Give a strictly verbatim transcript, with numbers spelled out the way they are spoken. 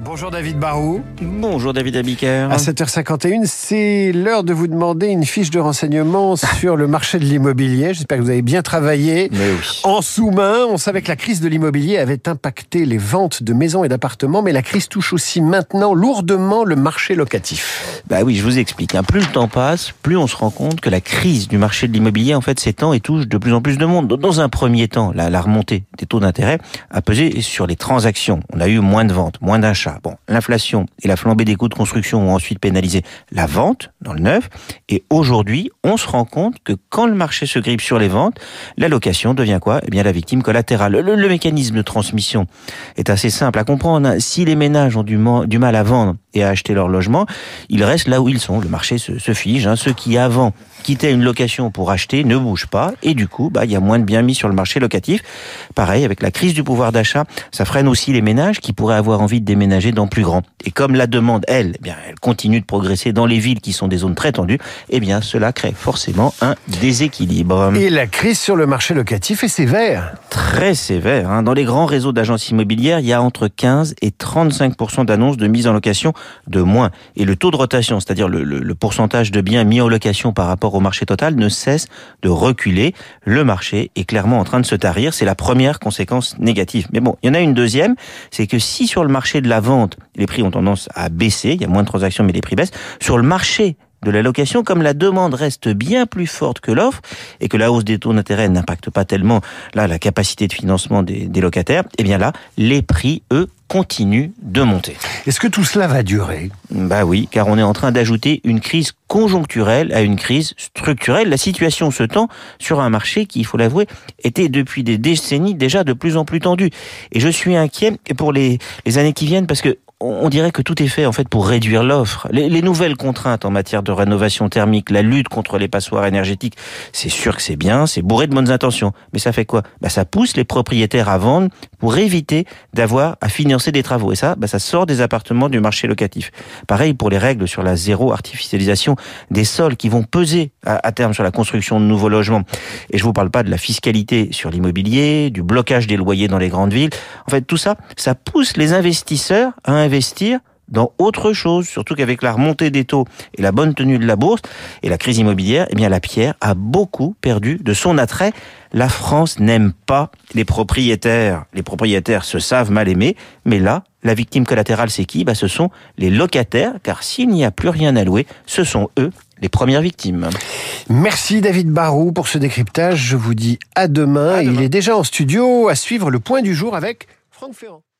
Bonjour David Barou. Bonjour David Abiker. À sept heures cinquante et une, c'est l'heure de vous demander une fiche de renseignement sur le marché de l'immobilier. J'espère que vous avez bien travaillé. Mais oui. En sous-main, on savait que la crise de l'immobilier avait impacté les ventes de maisons et d'appartements, mais la crise touche aussi maintenant lourdement le marché locatif. Bah oui, je vous explique. Plus le temps passe, plus on se rend compte que la crise du marché de l'immobilier en fait s'étend et touche de plus en plus de monde. Dans un premier temps, la, la remontée des taux d'intérêt a pesé sur les transactions. On a eu moins de ventes, moins d'achats. Bon, l'inflation et la flambée des coûts de construction ont ensuite pénalisé la vente dans le neuf. Et aujourd'hui, on se rend compte que quand le marché se grippe sur les ventes, la location devient quoi ? Eh bien, la victime collatérale. Le, le mécanisme de transmission est assez simple à comprendre. Si les ménages ont du, du mal à vendre et à acheter leur logement, ils restent là où ils sont. Le marché se, se fige. Hein. Ceux qui avant quittaient une location pour acheter ne bougent pas. Et du coup, bah, il y a moins de biens mis sur le marché locatif. Pareil, avec la crise du pouvoir d'achat, ça freine aussi les ménages qui pourraient avoir envie de déménager dans plus grand. Et comme la demande, elle, eh bien, elle continue de progresser dans les villes qui sont des zones très tendues, eh bien, cela crée forcément un déséquilibre. Et la crise sur le marché locatif est sévère. Très sévère. Hein. Dans les grands réseaux d'agences immobilières, il y a entre quinze et trente-cinq pour cent d'annonces de mise en location de moins. Et le taux de rotation, c'est-à-dire le, le, le pourcentage de biens mis en location par rapport au marché total, ne cesse de reculer. Le marché est clairement en train de se tarir. C'est la première conséquence négative. Mais bon, il y en a une deuxième, c'est que si sur le marché de la vente, les prix ont tendance à baisser, il y a moins de transactions mais les prix baissent, sur le marché de la location, comme la demande reste bien plus forte que l'offre et que la hausse des taux d'intérêt n'impacte pas tellement là la capacité de financement des, des locataires, eh bien là, les prix, eux, continuent de monter. Est-ce que tout cela va durer ? Bah oui, car on est en train d'ajouter une crise conjoncturelle à une crise structurelle. La situation se tend sur un marché qui, il faut l'avouer, était depuis des décennies déjà de plus en plus tendu. Et je suis inquiet pour les, les années qui viennent parce que on dirait que tout est fait en fait pour réduire l'offre. Les, les nouvelles contraintes en matière de rénovation thermique, la lutte contre les passoires énergétiques, c'est sûr que c'est bien, c'est bourré de bonnes intentions. Mais ça fait quoi ? Bah ça pousse les propriétaires à vendre pour éviter d'avoir à financer des travaux. Et ça, bah ça sort des appartements du marché locatif. Pareil pour les règles sur la zéro artificialisation des sols qui vont peser à, à terme sur la construction de nouveaux logements. Et je vous parle pas de la fiscalité sur l'immobilier, du blocage des loyers dans les grandes villes. En fait, tout ça, ça pousse les investisseurs à investir dans autre chose, surtout qu'avec la remontée des taux et la bonne tenue de la bourse et la crise immobilière, eh bien la pierre a beaucoup perdu de son attrait. La France n'aime pas les propriétaires. Les propriétaires se savent mal aimés, mais là, la victime collatérale, c'est qui ? Bah, ce sont les locataires, car s'il n'y a plus rien à louer, ce sont eux les premières victimes. Merci David Barou pour ce décryptage. Je vous dis à demain. À demain. Il est déjà en studio à suivre le point du jour avec Franck Ferrand.